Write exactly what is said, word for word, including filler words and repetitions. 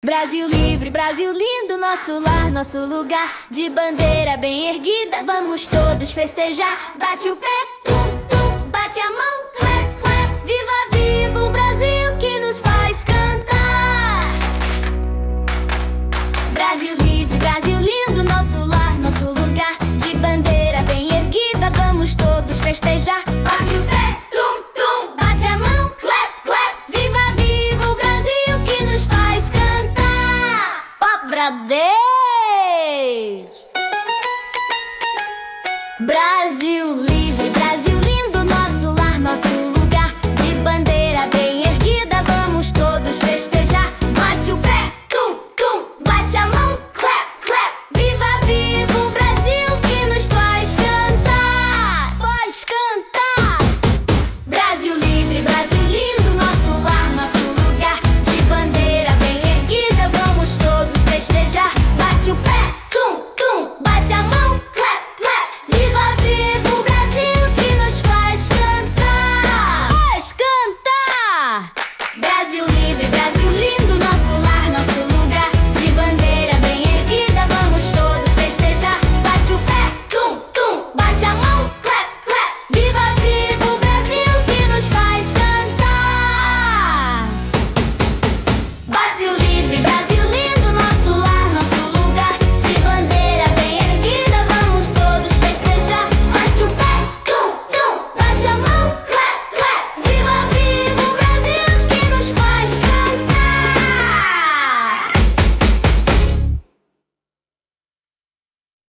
Brasil livre, Brasil lindo, nosso lar, nosso lugar. De bandeira bem erguida, vamos todos festejar. Bate o pé, tum, tum, bate a mão, clap, clap. Viva, viva o Brasil que nos faz cantar. Brasil livre, Brasil lindo, nosso lar, nosso lugar. De bandeira bem erguida, vamos todos festejar. Bate o pé, tum, tum, bate a mão, clap, clap. Viva, viva o Brasil que nos faz cantar. Bradês! Brasil livre.